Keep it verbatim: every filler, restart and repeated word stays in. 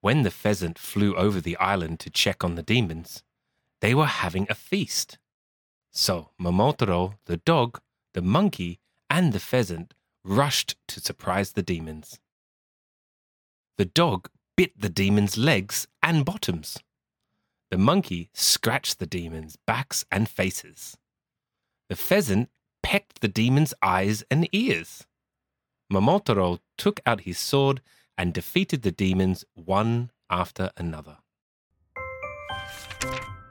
When the pheasant flew over the island to check on the demons, they were having a feast. So Momotaro, the dog, the monkey, and the pheasant rushed to surprise the demons. The dog bit the demons' legs and bottoms. The monkey scratched the demons' backs and faces. The pheasant pecked the demons' eyes and ears. Momotaro took out his sword and defeated the demons one after another.